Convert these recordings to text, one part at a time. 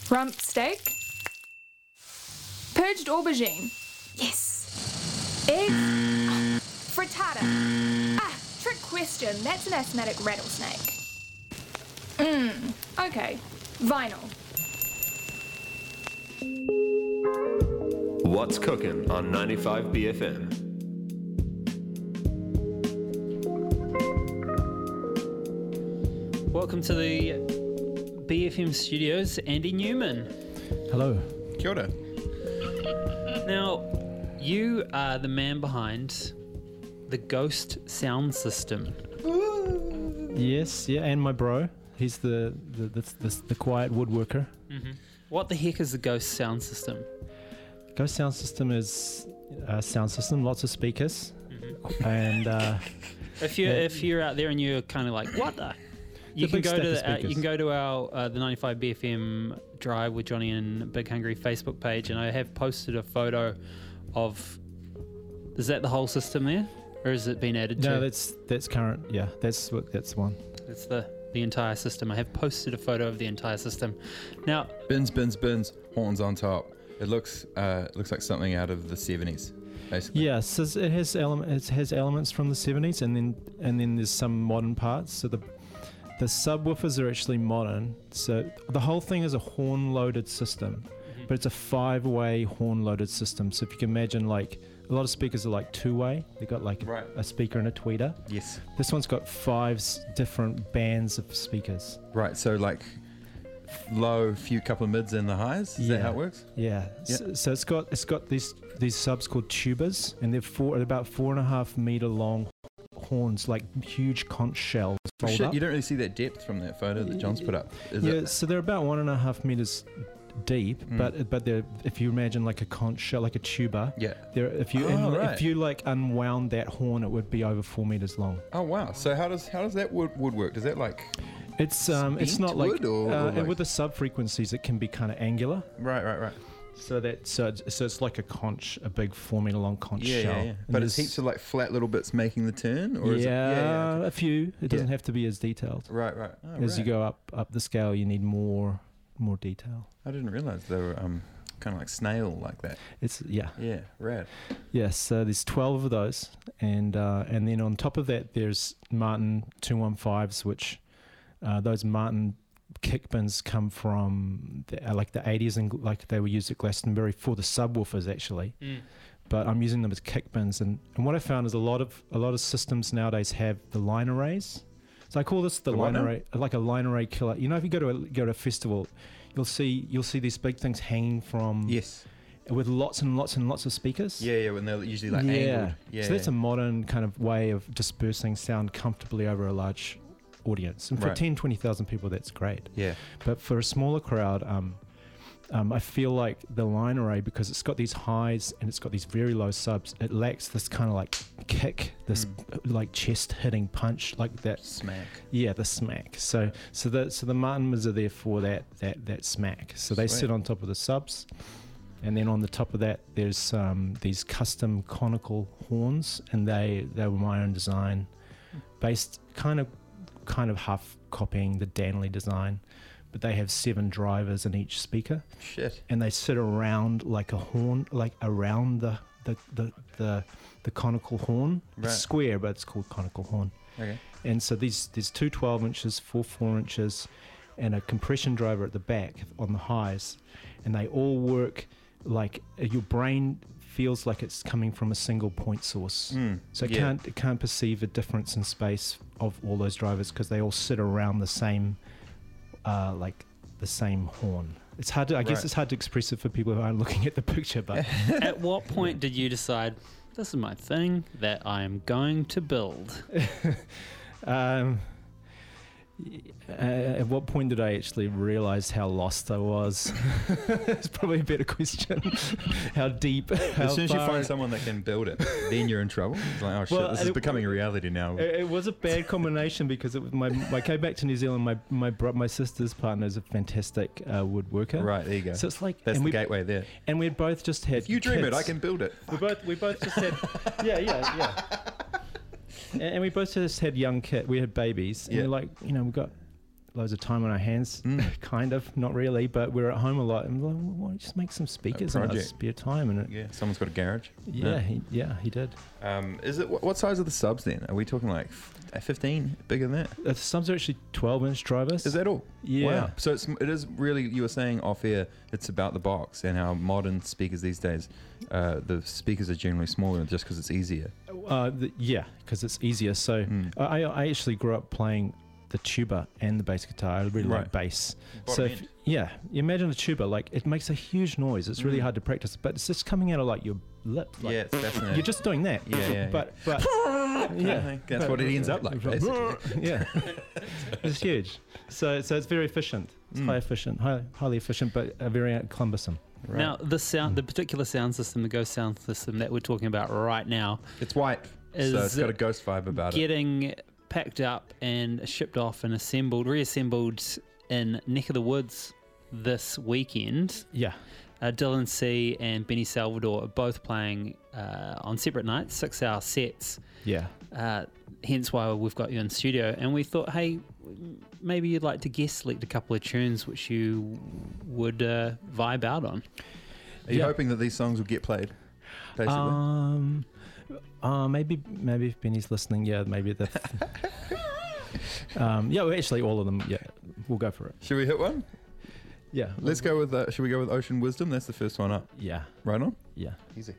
Rump steak. Purged aubergine. Yes. Egg. Oh, frittata. Trick question. That's an asthmatic rattlesnake. Okay. Vinyl. What's cooking on 95 BFM? Welcome to the BFM studios, Andy Newman. Hello. Kia ora. Now, you are the man behind the Ghost sound system. Yes, yeah, and my bro. He's the quiet woodworker. Mm-hmm. What the heck is the Ghost sound system? Ghost sound system is a sound system, lots of speakers, and If you're out there and you're kind of like, what the? You can go to our the 95 BFM Drive with Johnny and Big Hungry Facebook page, and I have posted a photo of. Is that the whole system there, or has it been added to? No, that's current. Yeah, that's one. It's the entire system. I have posted a photo of the entire system. Now, Bins, horns on top. It looks like something out of the 70s, basically. Yeah, so it has elements from the 70s, and then there's some modern parts. So the subwoofers are actually modern. So the whole thing is a horn-loaded system, but it's a 5-way horn-loaded system. So if you can imagine, like, a lot of speakers are like 2-way. They've got like a speaker and a tweeter. Yes. This one's got 5 different bands of speakers. Right, so like low, few couple of mids and the highs? Is that how it works? Yeah. So it's got these subs called tubas, and they're about 4.5 meter long horns, like huge conch shells. Shit, up. You don't really see that depth from that photo that John's put up. So they're about 1.5 meters deep, but they're, if you imagine like a conch shell, like a tuba. Yeah. If you like unwound that horn, it would be over 4 meters long. Oh wow! So how does that wood work? Does that like? It's not like, wood or like with the sub frequencies, it can be kind of angular. Right. So it's like a conch, a big 4 meter long conch shell. Yeah. But it's heaps of like flat little bits making the turn, or is it? Okay. A few. It doesn't have to be as detailed. Right. Oh, as you go up the scale, you need more detail. I didn't realize they were kind of like snail like that. Yeah, rad. Yes, so there's 12 of those, and then on top of that, there's Martin 215s, which those Martin kick bins come from the 80s, and like they were used at Glastonbury for the subwoofers actually. But I'm using them as kick bins, and what I found is a lot of systems nowadays have the line arrays. So I call this the line array, like a line array killer. You know, if you go to a festival, you'll see these big things hanging from with lots and lots of speakers. Yeah, when they're usually like angled. Yeah. So that's a modern kind of way of dispersing sound comfortably over a large audience. And for 10,000-20,000 people, that's great. Yeah. But for a smaller crowd, I feel like the line array, because it's got these highs and it's got these very low subs, it lacks this kind of like kick, this like chest hitting punch, like that smack. Yeah, the smack. So the Martin mids are there for that smack. So they sit on top of the subs, and then on the top of that, there's these custom conical horns, and they were my own design, based kind of half copying the Danley design. But they have 7 drivers in each speaker. Shit. And they sit around like a horn, like around the conical horn. Right. It's square, but it's called conical horn. Okay. And so there's 2 12 inches, 4 inches, and a compression driver at the back on the highs. And they all work like your brain feels like it's coming from a single point source. So it can't perceive a difference in space of all those drivers, because they all sit around the same the same horn. It's hard to, I guess it's hard to express it for people who aren't looking at the picture, but at what point did you decide, this is my thing that I am going to build? At what point did I actually realize how lost I was? It's probably a better question. How deep? As soon as you find someone that can build it, then you're in trouble. It's like, oh shit, this is becoming a reality now. It was a bad combination, because it was I came back to New Zealand. My sister's partner is a fantastic woodworker. Right, there you go. So it's like that's the gateway there. And we had both just had. If you dream kids. it, I can build it. We both just had. Yeah. And we both just had young kids. We had babies. And we're like, we've got loads of time on our hands, kind of, not really, but we're at home a lot. And we're like, why don't you just make some speakers in our spare time? And someone's got a garage. Yeah, he did. Is it what size are the subs then? Are we talking like 15, bigger than that? The subs are actually 12-inch drivers. Is that all? Yeah. Wow. So it is really, you were saying off air, it's about the box and how modern speakers these days, the speakers are generally smaller just because it's easier. Because it's easier. So I actually grew up playing the tuba and the bass guitar. I really like bass. So you imagine a tuba, like it makes a huge noise. It's really hard to practice, but it's just coming out of like your lip. Like, it's fascinating. You're just doing that. But that's what it ends up like, basically. Yeah, it's huge. So it's very efficient. It's highly efficient, but very cumbersome. Right. Now the particular sound system, the Ghost sound system that we're talking about right now, it's white, so it's got a Ghost vibe about it. Getting packed up and shipped off and reassembled in Neck of the Woods this weekend. Yeah. Dylan C and Benny Salvador are both playing on separate nights, 6-hour sets. Yeah. Hence why we've got you in studio. And we thought, hey, maybe you'd like to guest select a couple of tunes which you would vibe out on. Are you hoping that these songs will get played, basically? Maybe if Benny's listening, maybe the. Actually, all of them. Yeah, we'll go for it. Should we hit one? Yeah. Let's go with. Should we go with Ocean Wisdom? That's the first one up. Yeah. Right on. Yeah. Easy.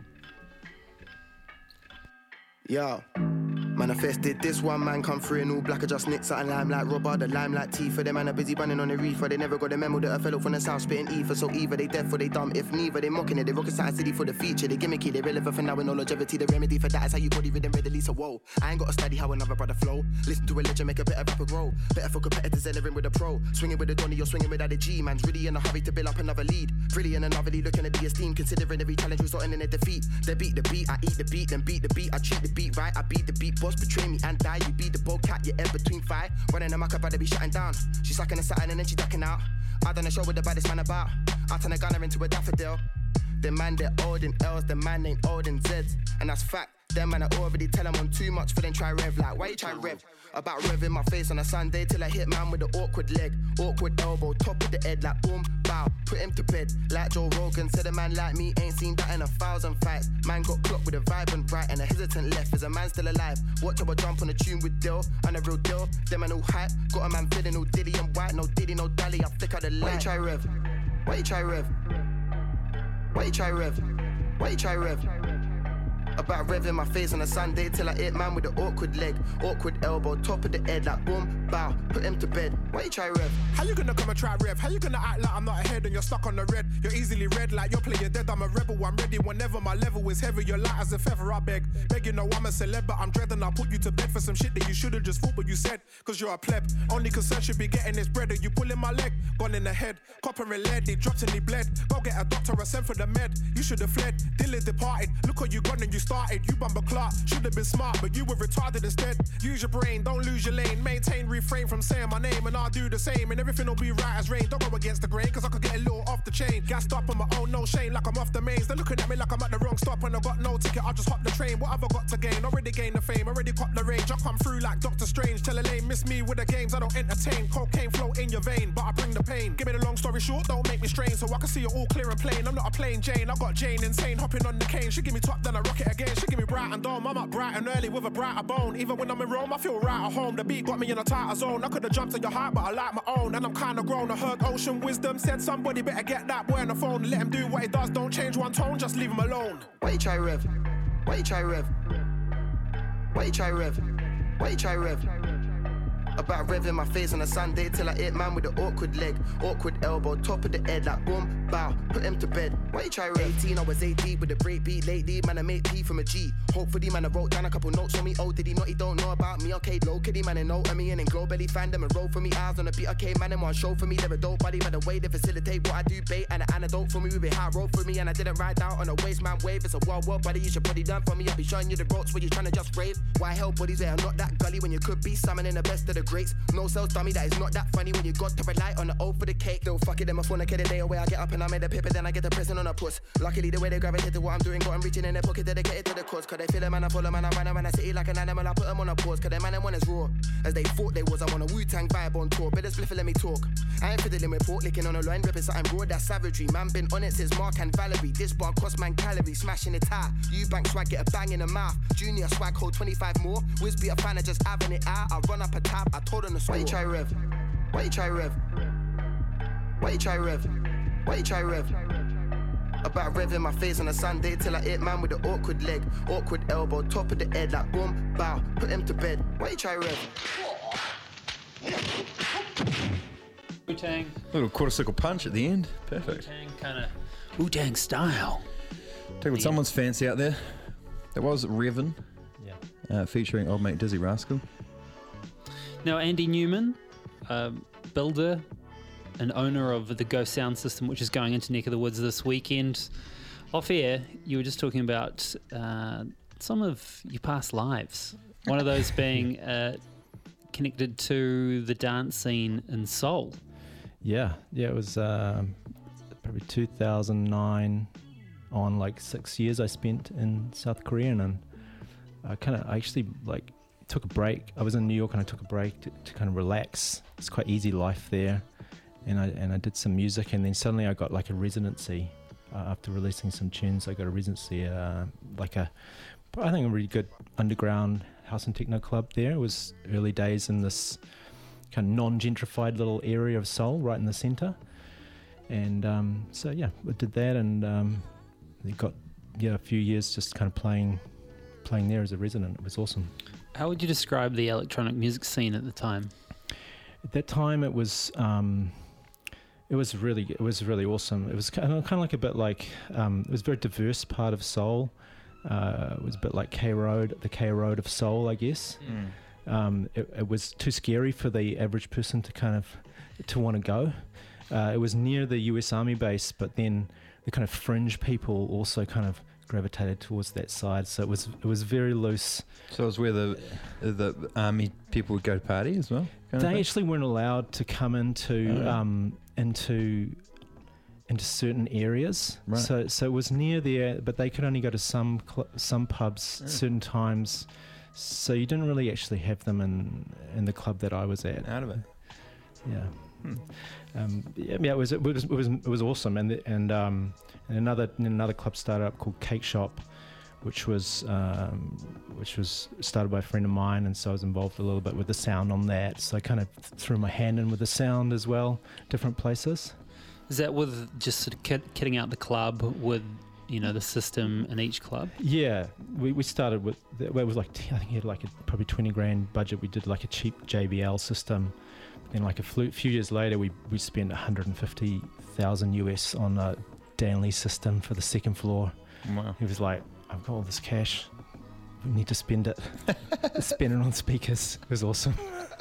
Yo. Manifested this one man come through in all black, I just nicked something limelight robber, the limelight tea for them man are busy running on the reefer. They never got a memo that a fellow from the south spitting ether. So either they deaf or they dumb, if neither they mocking it. They rocket side city for the feature, they gimmicky, they relevant for now with no longevity. The remedy for that is how you body rhythm readily. So whoa, I ain't gotta study how another brother flow. Listen to religion, make a better rapper grow. Better for competitors entering with a pro. Swinging with a Donny, you're swinging without a G. Man's really in a hurry to build up another lead. Really in another lead, looking at the esteem, considering every challenge resulting in a defeat. They beat the beat, I eat the beat, then beat the beat. I treat the beat right, I beat the beat. Boss betray me and die. You be the bold cat, you're in between fight. Running a muck, I'd rather be shutting down. She's sucking a satin and then she ducking out. I done a show with the baddest man about. I turn a gunner into a daffodil. The man they're old in L's, the man ain't old in Z's. And that's fact. Them man I already tell them I'm too much for them try rev. Like why you try rev? About revving my face on a Sunday till I hit man with the awkward leg, awkward elbow, top of the head like boom, bow, put him to bed. Like Joe Rogan said, a man like me ain't seen that in 1,000 fights. Man got clocked with a vibrant right and a hesitant left. Is a man still alive? Watch how I jump on a tune with Dill, on a real deal. Them man all hype, got a man feeling all diddy and white, no diddy, no dally. I flicker the light. Why you try rev? Why you try rev? Why you try rev? Why you try rev? About revving my face on a Sunday till I hit man with the awkward leg, awkward elbow, top of the head like boom, bow, put him to bed. Why you try rev? How you gonna come and try rev? How you gonna act like I'm not ahead and you're stuck on the red? You're easily red like you're playing dead. I'm a rebel, I'm ready whenever my level is heavy. You're light as a feather, I beg. You know I'm a celeb, but I'm dreading. I'll put you to bed for some shit that you should've just thought what you said. Cause you're a pleb. Only concern should be getting this bread. Are you pulling my leg? Gone in the head. Copper and lead, he dropped and he bled. Go get a doctor, I sent for the med. You should've fled. Dylan departed. Look what you gone and you started. You bumper clock. Should've been smart, but you were retarded instead. Use your brain, don't lose your lane. Maintain, refrain from saying my name, and I'll do the same. And everything will be right as rain. Don't go against the grain, cause I could get a little off the chain. Gassed up on my own, no shame, like I'm off the mains. They're looking at me like I'm at the wrong stop, and I got no ticket, I'll just hop the train. What have I got to gain? Already gained the fame, already caught the range. I come through like Doctor Strange. Tell a lame, miss me with the games, I don't entertain. Cocaine flow in your vein, but I bring the pain. Give me the long story short, don't make me strain, so I can see it all clear and plain. I'm not a plain Jane, I got Jane insane, hopping on the cane. She give me top, then I rock it again. She give me bright and dome, I'm up bright and early with a brighter bone. Even when I'm in Rome, I feel right at home. The beat got me in a tighter zone. I could've jumped to your heart, but I like my own. And I'm kinda grown, I heard Ocean Wisdom said somebody better get that boy on the phone. Let him do what he does, don't change one tone, just leave him alone. Why you try rev? Why you try rev? Why you try rev? Why you try rev? About revving my face on a Sunday till I hit man with the awkward leg, awkward elbow, top of the head like boom, bow, put him to bed. Why you try rev? 18, I was 8 deep with a break beat lately. Man, I made P from a G. Hopefully, man, I wrote down a couple notes on me. Oh, did he not? He don't know about me. Okay, low kitty, man, and know me. And then glow belly fan them and roll for me. Eyes on the beat. Okay, man, and one show for me. They're a dope buddy, by the way they facilitate what I do. Bait and an antidote for me. We be high road for me, and I didn't ride out on a waste man wave. It's a wild world, buddy. You should probably learn from me. I'll be showing you the ropes where you're trying to just rave. Why help buddies? I'm not that gully when you could be summoning the best of the greats. No sales dummy, that is not that funny when you got to rely on the O for the cake. Though fuck it, them a phone, I get a day away. I get up and I made a paper, then I get the pressing on a puss. Luckily, the way they gravitate to what I'm doing, got them reaching in their pocket, dedicated to the cause. Cause they feel a man, I follow man, I run around the city like an animal, I put them on a pause. Cause they man, them one is raw. As they thought they was, I'm on a Wu-Tang vibe on tour. Better spliff and let me talk. I ain't fiddling with pork, licking on a line, ripping something raw, that's savagery. Man been on it since Mark and Valerie. This bar cost man calories, smashing it out. You bank swag, get a bang in the mouth. Junior swag, hold 25 more. Wiz be a fan of just having it out. I run up a tab, I told them to sway. Why you try rev? Why you try rev? Why you try rev? Why you try rev? About revving my face on a Sunday till I hit man with the awkward leg, awkward elbow, top of the head, like boom, bow, put him to bed. Why you try rev? Wu-Tang. Little quarter circle punch at the end. Perfect. Wu-Tang kind of Wu-Tang style. Tickled someone's fancy out there. That was Revan, featuring old mate Dizzy Rascal. Now, Andy Newman, builder and owner of the Ghost Sound System, which is going into Neck of the Woods this weekend. Off air, you were just talking about some of your past lives. One of those being connected to the dance scene in Seoul. Yeah, it was probably 2009 on, like 6 years I spent in South Korea, and I actually like took a break. I was in New York and I took a break to kind of relax. It's quite easy life there, and I did some music, and then suddenly I got like a residency after releasing some tunes. I got a residency I think a really good underground house and techno club there. It was early days in this kind of non-gentrified little area of Seoul, right in the center. And so I did that, and it got a few years just kind of playing there as a resident. It was awesome. How would you describe the electronic music scene at the time? At that time, it was really awesome. It was kind of like a bit like it was a very diverse part of Seoul. It was a bit like the K Road of Seoul, I guess. It was too scary for the average person to want to go. It was near the US Army base, but then the kind of fringe people also kind of gravitated towards that side. So it was very loose. So it was where the army people would go to party as well? They actually weren't allowed to come into certain areas. Right. So it was near there, but they could only go to some pubs certain times. So you didn't really actually have them in the club that I was at. Out of it. Yeah. It was awesome, and another club started up called Cake Shop, which was started by a friend of mine, and so I was involved a little bit with the sound on that. So I kind of threw my hand in with the sound as well, different places. Is that with just sort of kitting out the club with the system in each club? Yeah, we started with it was like I think he had like a probably $20,000 budget. We did like a cheap JBL system. Then like a few years later, we spent $150,000 US on a Danley system for the second floor. Wow. He was like, I've got all this cash. We need to spend it. Spend it on speakers. It was awesome.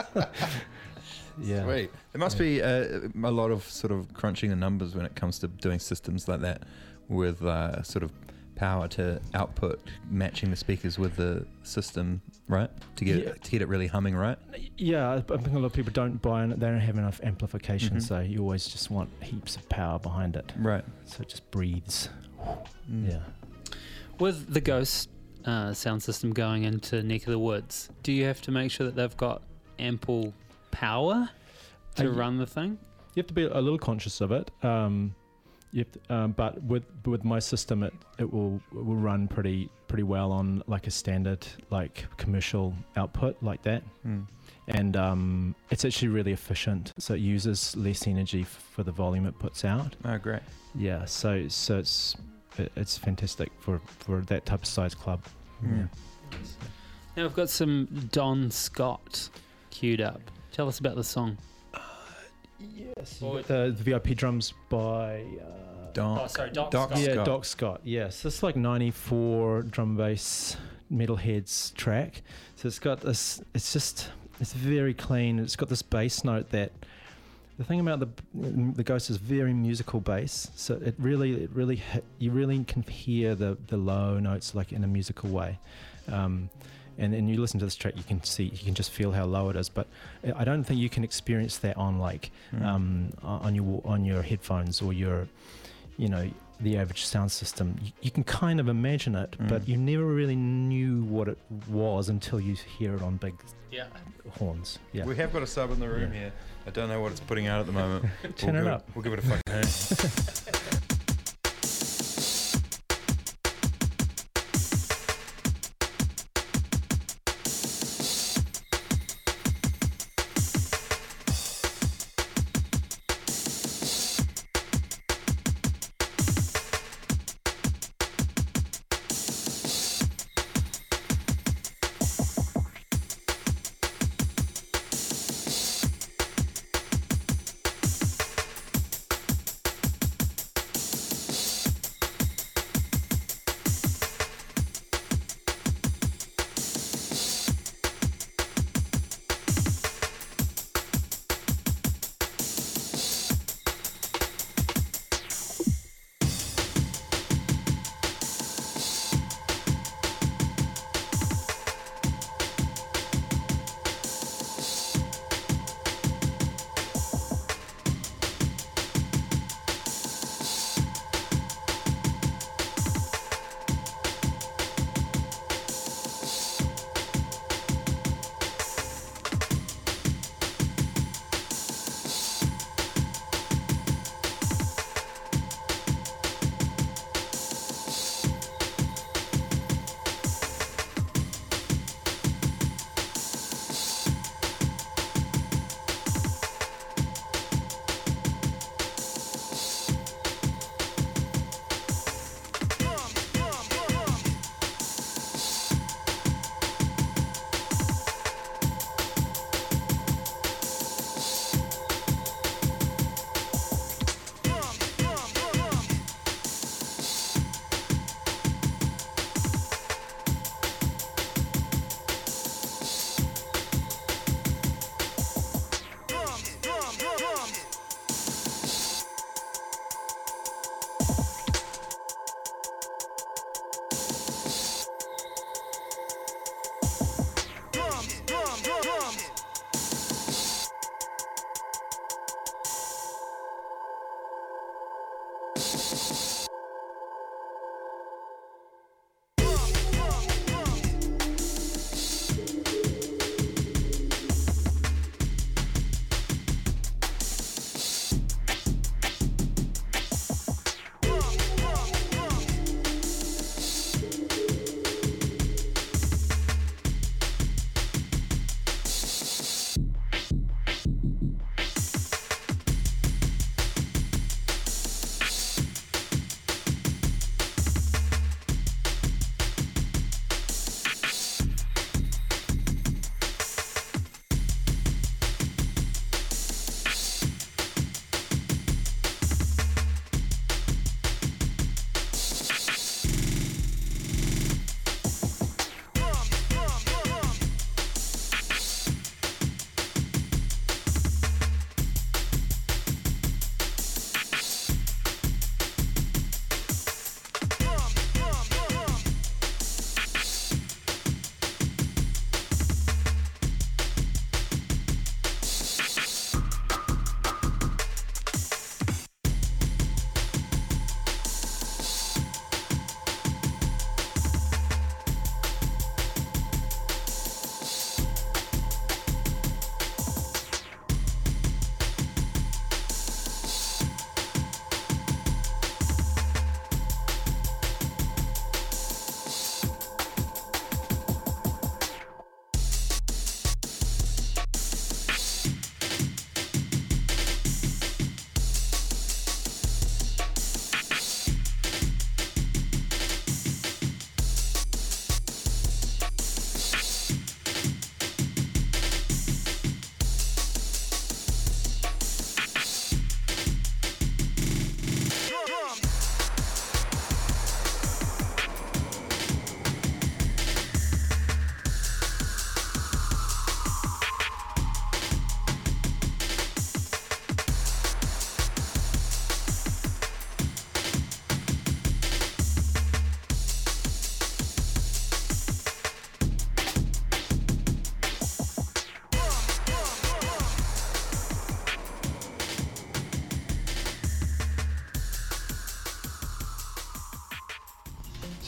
Yeah. Sweet. There must be a lot of sort of crunching the numbers when it comes to doing systems like that with sort of power to output matching the speakers with the system, right? To get it really humming, right? Yeah, I think a lot of people don't buy it. They don't have enough amplification, so you always just want heaps of power behind it. Right. So it just breathes. Yeah. With the Ghost sound system going into Neck of the Woods, do you have to make sure that they've got ample power to run the thing? You have to be a little conscious of it. But with my system, it will run pretty well on like a standard like commercial output like that, and it's actually really efficient. So it uses less energy for the volume it puts out. Oh, great! Yeah, so it's fantastic for that type of size club. Yeah. Now we've got some Don Scott queued up. Tell us about the song. Yes, the VIP drums by Doc Scott. Yeah, Doc Scott. Yes, it's like 94 drum bass metalheads track. So it's got this. It's very clean. It's got this bass note that. The thing about the Ghost is very musical bass. So it really hit. You really can hear the low notes like in a musical way. and then you listen to this track, you can just feel how low it is. But I don't think you can experience that on on your headphones or your, the average sound system. You can kind of imagine it, but you never really knew what it was until you hear it on big horns. Yeah. We have got a sub in the room here. I don't know what it's putting out at the moment. Turn it up. We'll give it a fucking hand.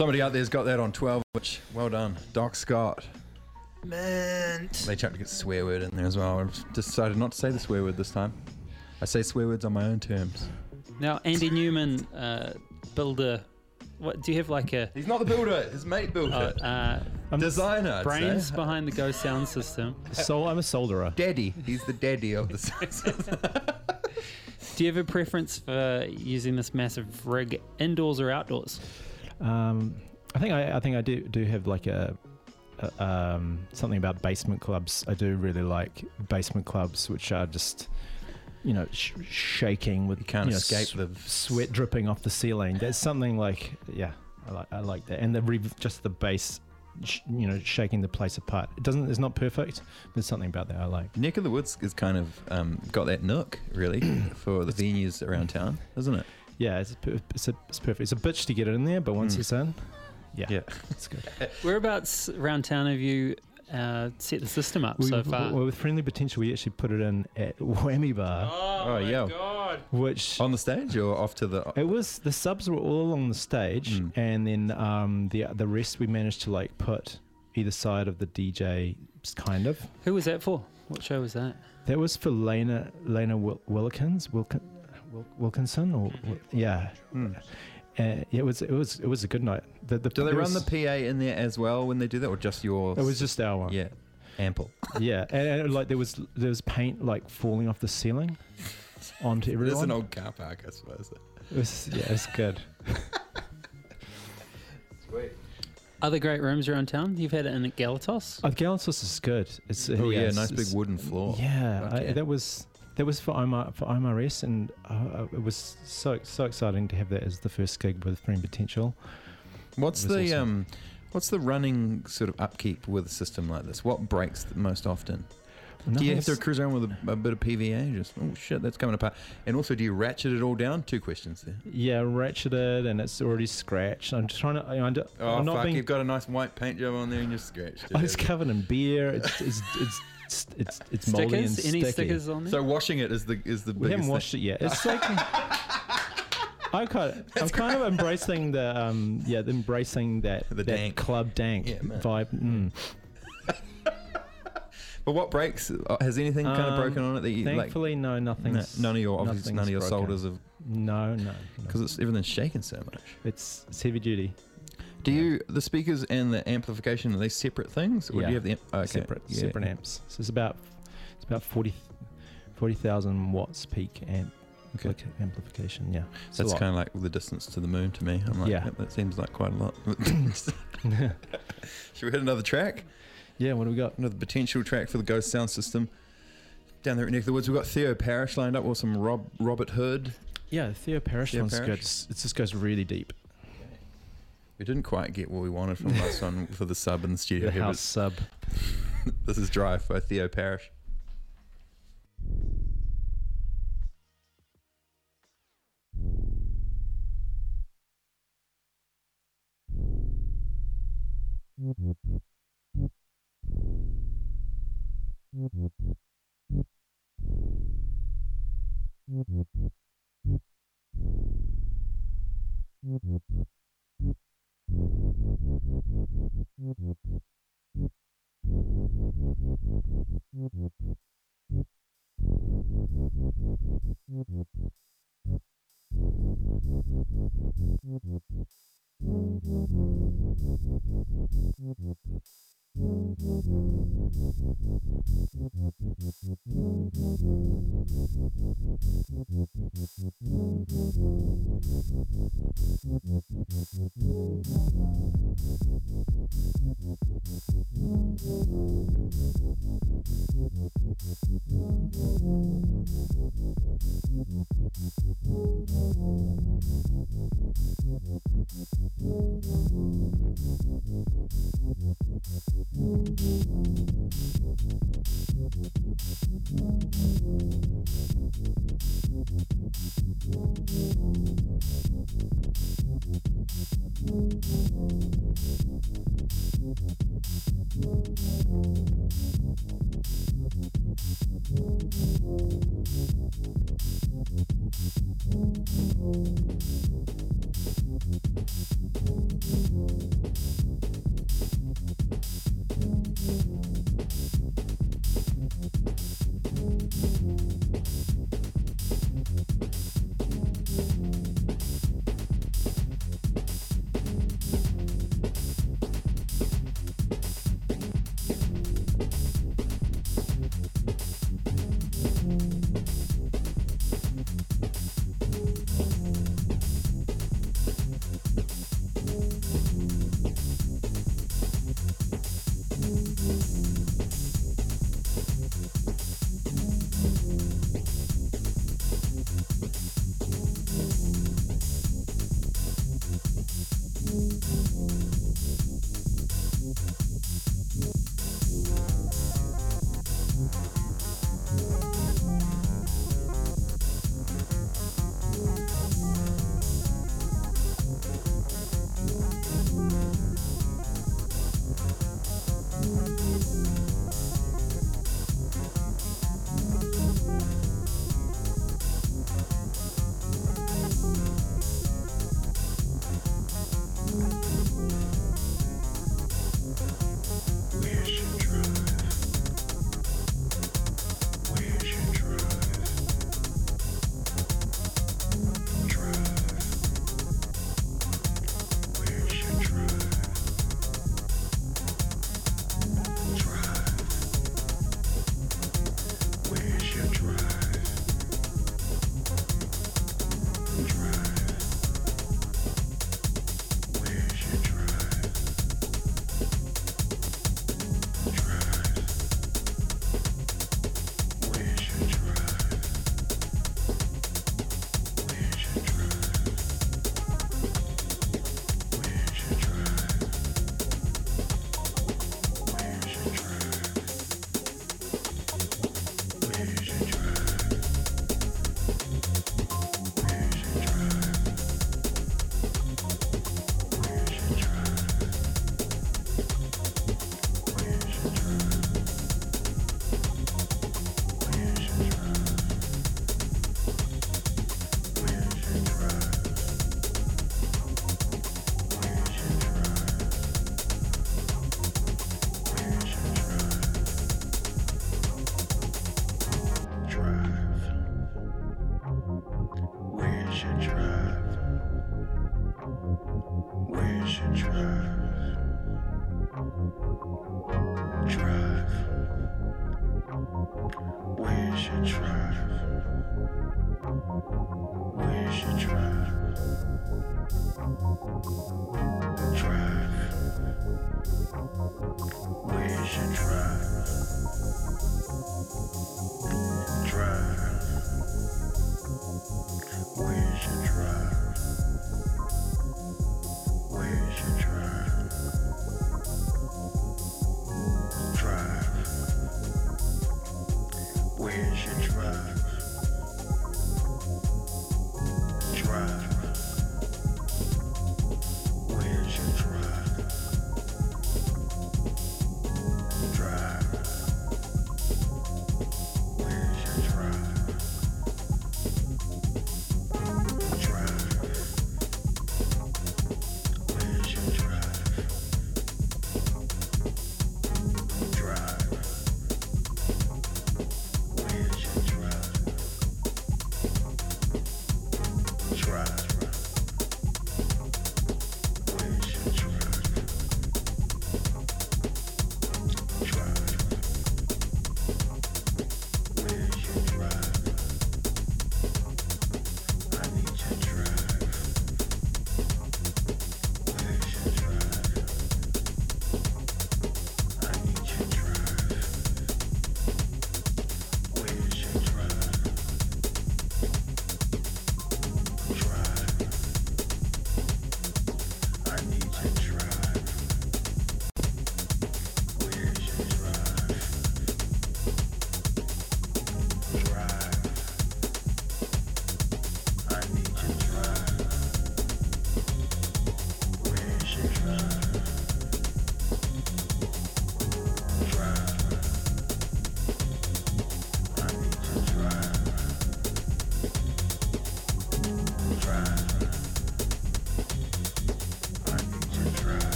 Somebody out there's got that on 12 inch. Well done. Doc Scott. Mint. They tried to get swear word in there as well. I've decided not to say the swear word this time. I say swear words on my own terms. Now, Andy Newman, builder. What do you have like a He's not the builder. His mate built it. Designer. I'd brains say. behind the Go sound system? I'm a solderer. Daddy. He's the daddy of the system. Do you have a preference for using this massive rig indoors or outdoors? I think I do have like a something about basement clubs. I do really like basement clubs, which are just shaking with You can't escape the sweat dripping off the ceiling. There's something like I like that, and just the bass, shaking the place apart. It's not perfect, but there's something about that I like. Neck of the Woods is kind of got that nook really for the venues around town, isn't it? Yeah, it's perfect. It's a bitch to get it in there, but once it's in, yeah, it's good. Whereabouts around town have you set the system up so far? Well, with Friendly Potential, we actually put it in at Whammy Bar. Oh yeah. God. Which On the stage or off to the... it was, the subs were all along the stage, and then the rest we managed to like put either side of the DJ, kind of. Who was that for? What show was that? That was for Lena Wilkinson, or yeah. It was a good night. Do they run the PA in there as well when they do that, or just yours? It was just our one. Yeah, ample. Yeah, and like there was paint like falling off the ceiling onto everyone. It's an old car park, I suppose. It was good. Sweet. Other great rooms around town? You've had it in Galatos? Galatos is good. It's Nice big wooden floor. Yeah, that was for IMRS, and it was so exciting to have that as the first gig with Friendly Potential. What's It was the awesome. what's the running sort of upkeep with a system like this? What breaks most often? Do you have to cruise around with a bit of PVA? Just, oh shit, that's coming apart. And also, do you ratchet it all down? 2 questions there. Yeah, ratcheted, and it's already scratched. I'm just trying to. I'm not being. You've got a nice white paint job on there and you're scratched. It's covered in beer. It's moldy and Stickers? Any sticky. stickers on there? So washing it is the We biggest haven't thing. washed it yet. It's like I'm kind of embracing embracing that The that dank. club dank Yeah, man. vibe. But what breaks? Has anything kind of broken on it that you like? Thankfully, no, nothing's. None of your nothing's broken. solders have, No. because everything's shaking so much. It's heavy duty. Do you the speakers and the amplification, are they separate things, or do you have the separate amps? So it's about 40,000 watts peak amplification. Yeah, it's a That's lot. kind of like the distance to the moon to me. I'm like, Yeah. that seems like quite a lot. Should we hit another track? Yeah, what do we got? Another potential track for the Ghost sound system. Down there at Neck of the Woods, we've got Theo Parrish lined up, or some Robert Hood. Yeah, Theo Parrish Theo one's Parrish. good. It just goes really deep. We didn't quite get what we wanted from last one for the sub in the studio. The here, house sub. but this is Drive by Theo Parrish.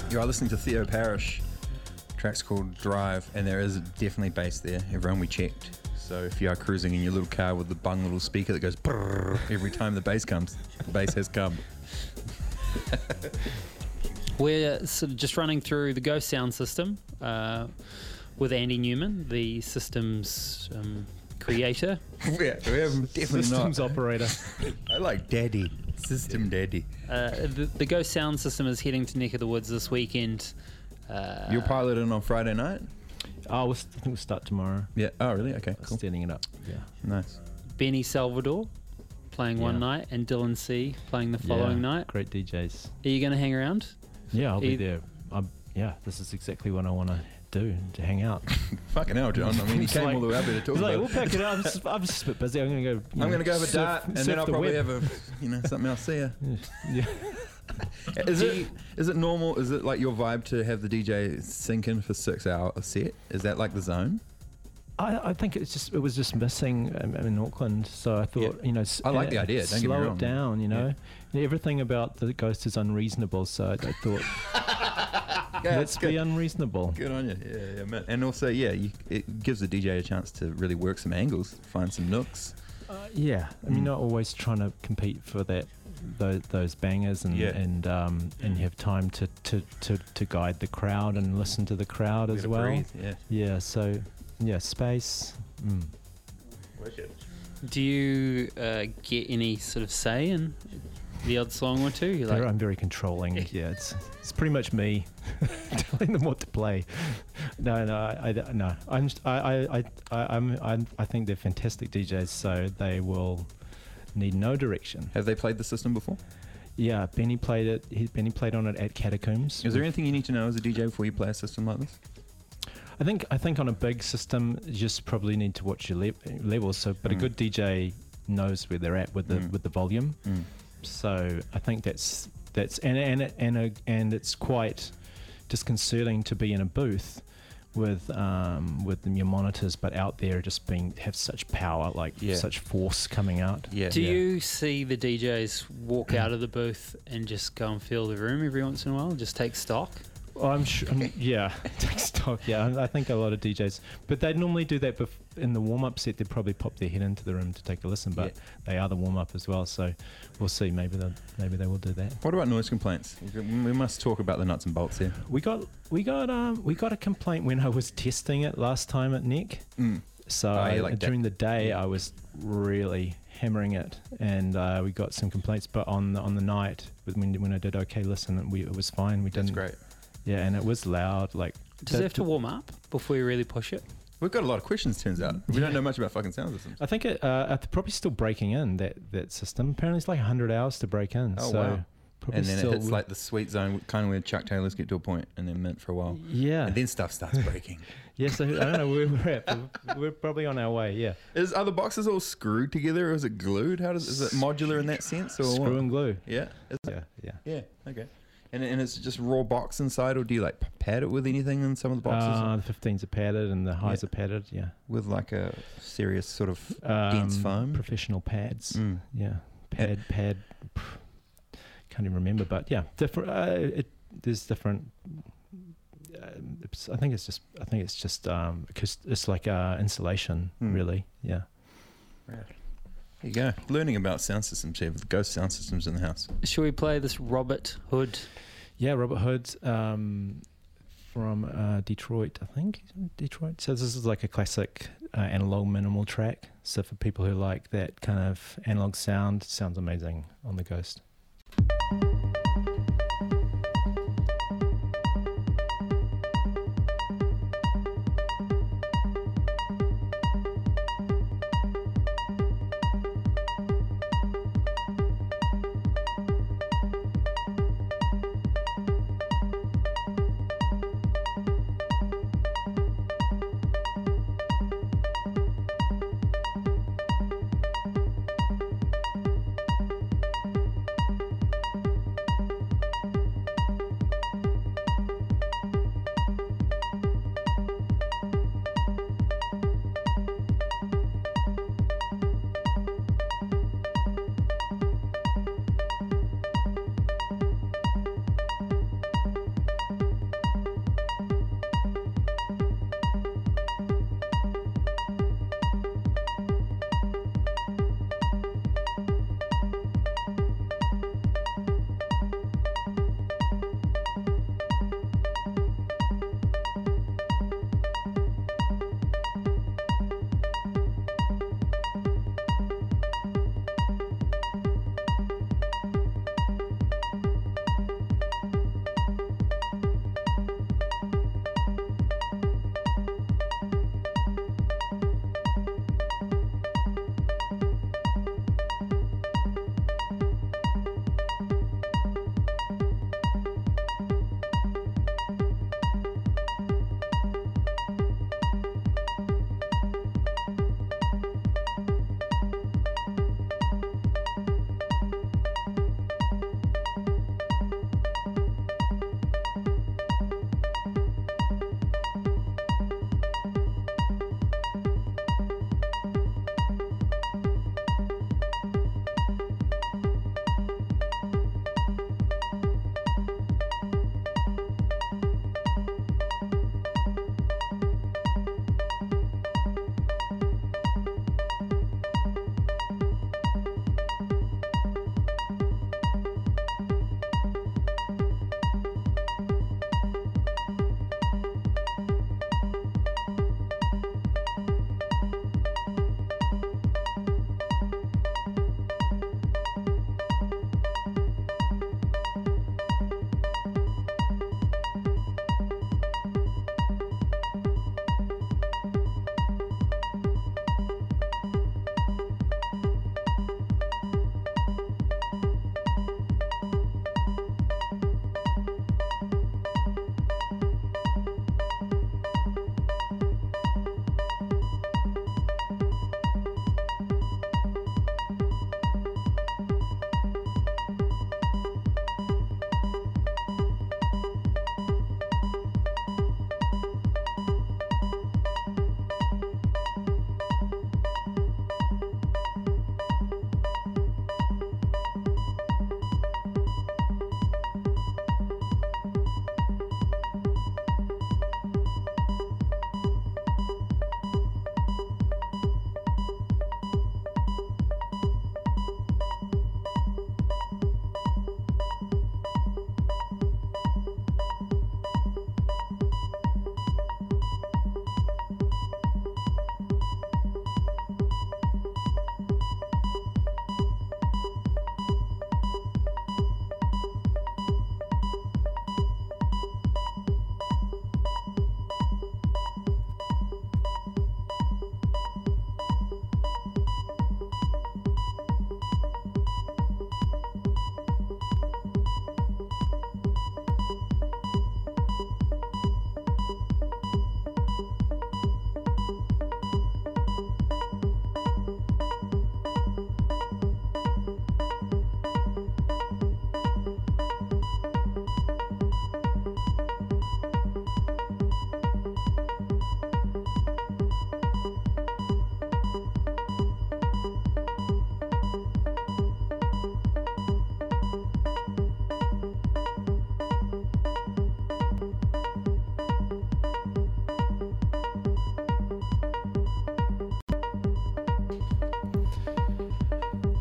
You are listening to Theo Parrish. Track's called Drive, and there is definitely bass there. Everyone, we checked. So if you are cruising in your little car with the bung little speaker that goes brrr every time the bass comes, the bass has come. We're sort of just running through the Ghost sound system with Andy Newman, the system's creator. We have definitely Systems not. operator. I like Daddy. System Daddy. The Ghost sound system is heading to Neck of the Woods this weekend. You'll pilot in on Friday night? I think we'll start tomorrow. Yeah. Oh, really? Okay, cool. Setting it up. Yeah. Nice. Benny Salvador playing one Yeah. night and Dylan C playing the following night. Great DJs. Are you going to hang around? Yeah, I'll be Eith- there. This is exactly what I want to do, to hang out. Fucking hell, John. I mean, you It's came like- all the way up here to talk It's like, about we'll it. pack it up. I'm just a bit busy. I'm going to go. I'm going to go have a surf- dart, and surf then I'll the probably web. have something else. See ya. Yeah. Is it normal? Is it like your vibe to have the DJ sink in for 6 hour a set? Is that like the zone? I think it was just missing in Auckland, so I thought I like the idea, don't get me slow wrong. it down. Everything about the Ghost is unreasonable, so I thought let's be unreasonable. Good on you. Yeah, man. And also, it gives the DJ a chance to really work some angles, find some nooks. Yeah, I mean, not always trying to compete for those bangers, and Yeah. and you have time to guide the crowd and listen to the crowd Let as it well. breathe, yeah. Yeah, so space. Do you get any sort of say in the odd song or two? You're like, I'm very controlling. Yeah, it's pretty much me telling them what to play. No. I think they're fantastic DJs, so they will need no direction. Have they played the system before? Yeah, Benny played it. Benny played on it at Catacombs. Is there anything you need to know as a DJ before you play a system like this? I think on a big system, you just probably need to watch your levels. So, but a good DJ knows where they're at with the volume. So I think that's and it's quite disconcerting to be in a booth with your monitors, but out there just have such power, such force coming out. Yeah. do you see the DJs walk out of the booth and just go and feel the room every once in a while and just take stock? Oh, I'm sure. Yeah, take stock. Yeah, I think a lot of DJs, but they normally do that in the warm-up set. They'd probably pop their head into the room to take a listen, but they are the warm-up as well. So we'll see. Maybe they will do that. What about noise complaints? We must talk about the nuts and bolts here. We got a complaint when I was testing it last time at Neck. So during the day I was really hammering it, and we got some complaints. But on the night when I did OK Listen, it was fine. That's great. Yeah, and it was loud. Does it have to warm up before you really push it? We've got a lot of questions, turns out. We don't know much about fucking sound systems. I think they're probably still breaking in that system. Apparently it's like 100 hours to break in. Oh, so wow. probably And then still it hits like the sweet zone, kind of where Chuck Taylor's get to a point and then mint for a while. Yeah. And then stuff starts breaking. Yeah, so I don't know where we're at, but we're probably on our way, yeah. Are the boxes all screwed together, or is it glued? Is it modular in that sense? Or Screw what? and glue. Yeah? Is it? Yeah. Yeah, okay. And it's just raw box inside, or do you pad it with anything in some of the boxes? The 15s are padded and the highs are padded, yeah. With like a serious sort of dense foam? Professional pads, Mm. yeah. Pad, can't even remember, but yeah, different. There's different. I think it's just because it's like insulation, really. Yeah. Right. There you go. Learning about sound systems here with Ghost sound systems in the house. Should we play this Robert Hood? Yeah, Robert Hood from Detroit, I think. Detroit. So this is like a classic analog minimal track. So for people who like that kind of analog sound, sounds amazing on the Ghost.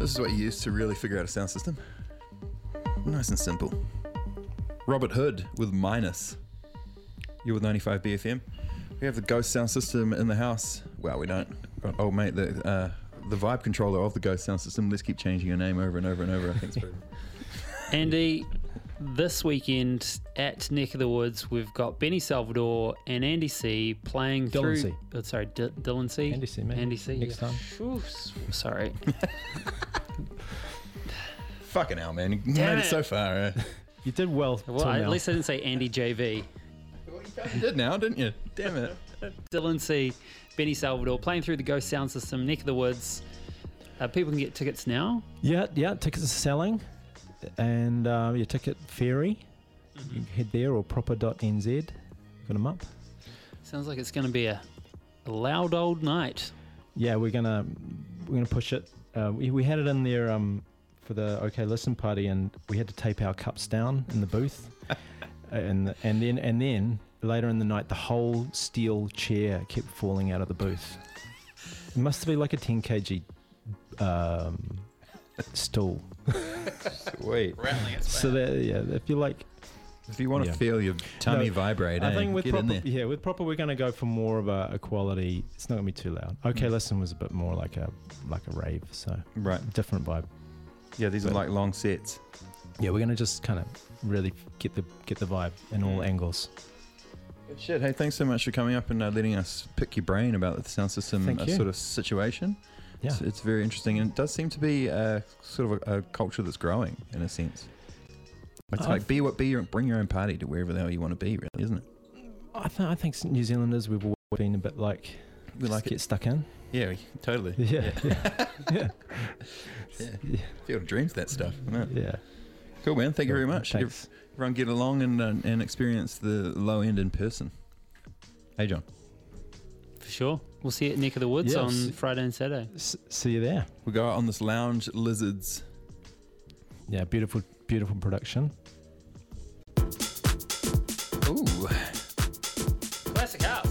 This is what you use to really figure out a sound system. Nice and simple. Robert Hood with Minus. You're with 95 BFM. We have the Ghost sound system in the house. Well, we don't. Got old mate, the vibe controller of the Ghost sound system. Let's keep changing your name over and over and over. I think it's pretty. Andy, this weekend at Neck of the Woods, we've got Benny Salvador and Andy C playing Dylan through. C. Dylan C. Andy C, mate. Andy C. Next time. Sorry. Fucking hell, man. You Damn made it it. so far. Eh? You did well. Well, till at now. least I didn't say Andy JV. You did now, didn't you? Damn it. Dylan C, Benny Salvador playing through the Ghost sound system, Neck of the Woods. People can get tickets now. Yeah, tickets are selling. And your ticket ferry, you can head there, or proper.nz. Got them up. Sounds like it's going to be a loud old night. Yeah, we're gonna push it. We had it in there for the OK Listen party, and we had to tape our cups down in the booth, and then later in the night, the whole steel chair kept falling out of the booth. It must be like a 10 kg stool. Wait. So that, if you like. If you want to feel your tummy vibrate, I think with get in proper, there. with proper, we're going to go for more of a quality. It's not going to be too loud. OK Listen was a bit more like a rave, so Right. different vibe. Yeah, these are like long sets. Yeah, we're going to just kind of really get the vibe in all angles. Good shit. Hey, thanks so much for coming up and letting us pick your brain about the sound system Thank you. sort of situation. Yeah. It's very interesting, and it does seem to be sort of a culture that's growing in a sense. It's like bring your own party to wherever the hell you want to be, really, isn't it? I think New Zealanders, we've always been a bit like We like get it. stuck in. Yeah, totally. Yeah. Field dreams that stuff. Isn't it? Yeah. Cool, man. Thank you very much. Thanks. Everyone get along and experience the low end in person. Hey, John. For sure. We'll see you at Neck of the Woods Yeah, on Friday and Saturday. See you there. We go out on this lounge, lizards. Yeah, beautiful production. Ooh. Classic house.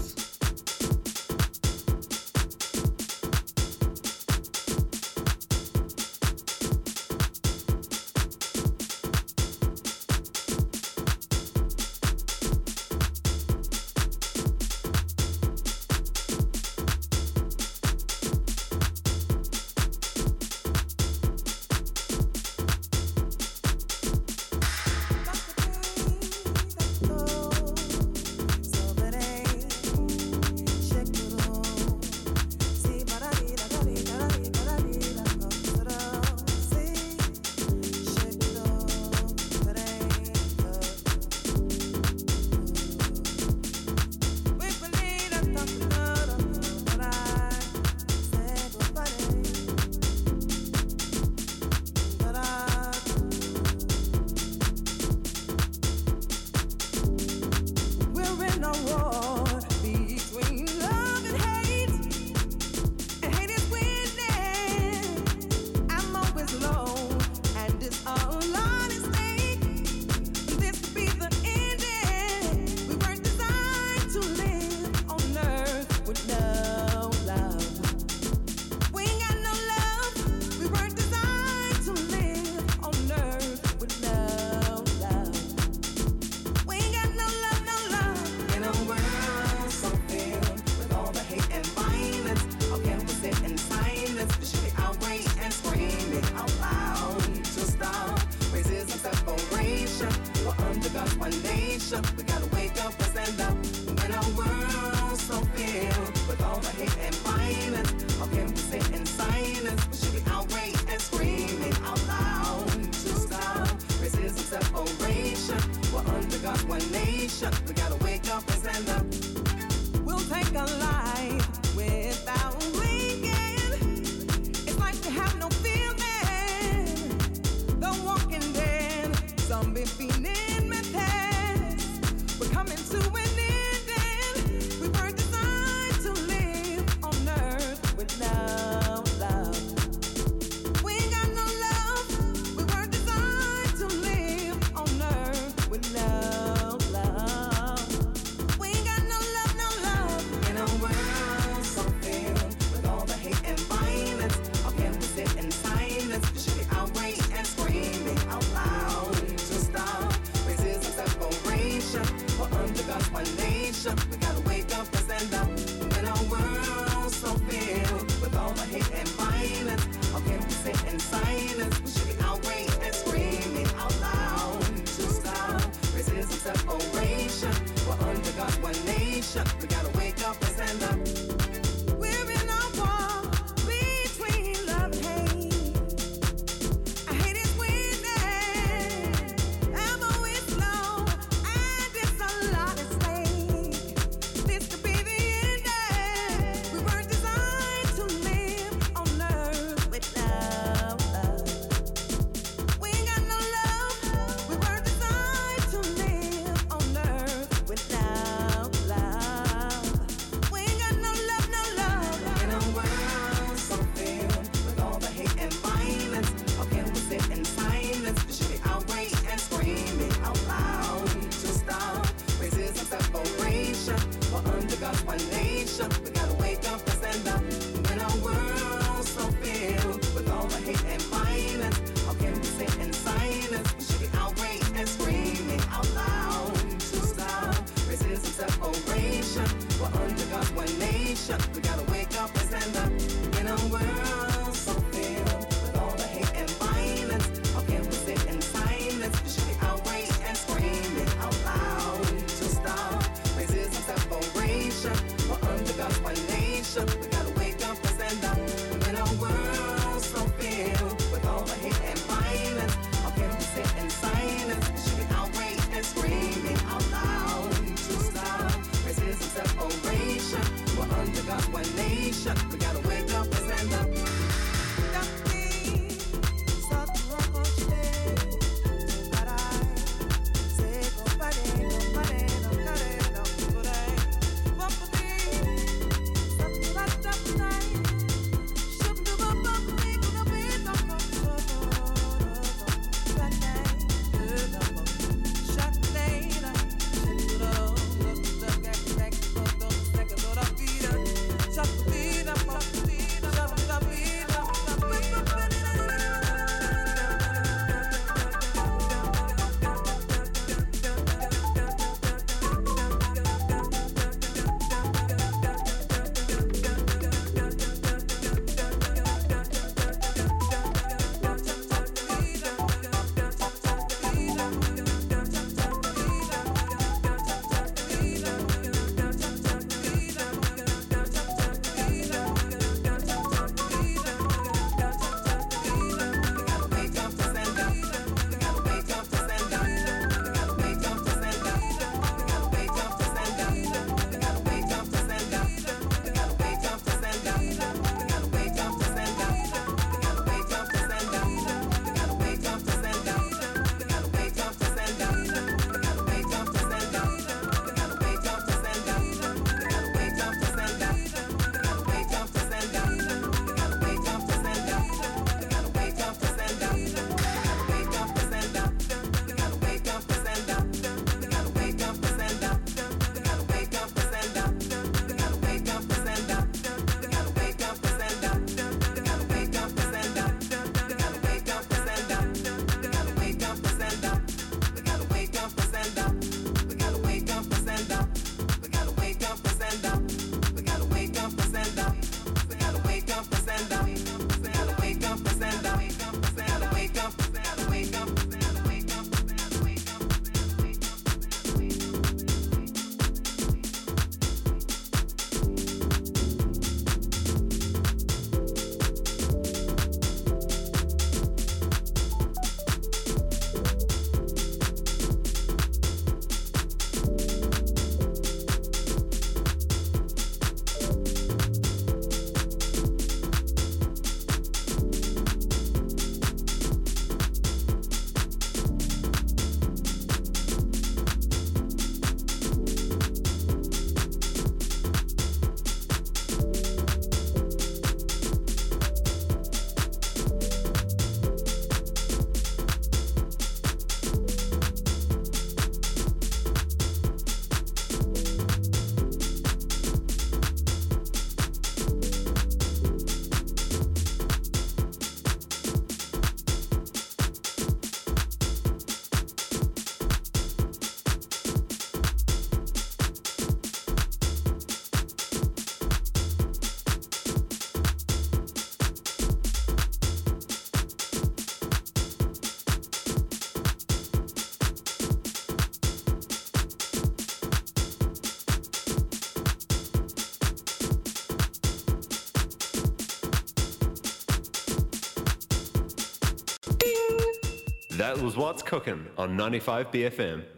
generation. We gotta wake up and stand up. When our world's so filled with all the hate and violence, how can we sit in silence? We should be outraged and screaming out loud to stop racism, separation. We're under God, one nation. We gotta wake up and stand up. We're in a war between love and hate. I hate is winning, ever is slow, and it's a lot at stake. This could be the end. We weren't designed to live on earth without love. We ain't got no love. We weren't designed to live on earth without love. That was What's Cooking on 95 BFM.